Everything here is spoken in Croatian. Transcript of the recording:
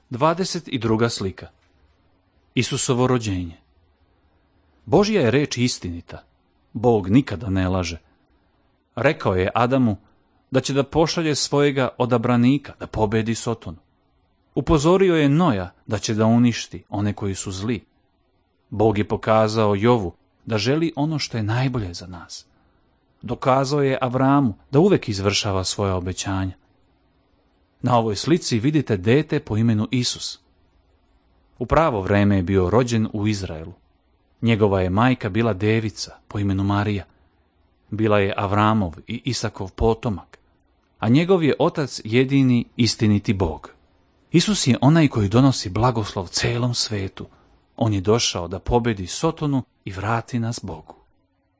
22. slika. Isusovo rođenje. Božja je reč istinita. Bog nikada ne laže. Rekao je Adamu da će da pošalje svojega odabranika da pobedi Sotonu. Upozorio je Noja da će da uništi one koji su zli. Bog je pokazao Jovu da želi ono što je najbolje za nas. Dokazao je Avramu da uvek izvršava svoja obećanja. Na ovoj slici vidite dete po imenu Isus. U pravo vreme je bio rođen u Izraelu. Njegova je majka bila devica po imenu Marija. Bila je Avramov i Isakov potomak, a njegov je otac jedini istiniti Bog. Isus je onaj koji donosi blagoslov celom svetu. On je došao da pobedi Sotonu i vrati nas Bogu.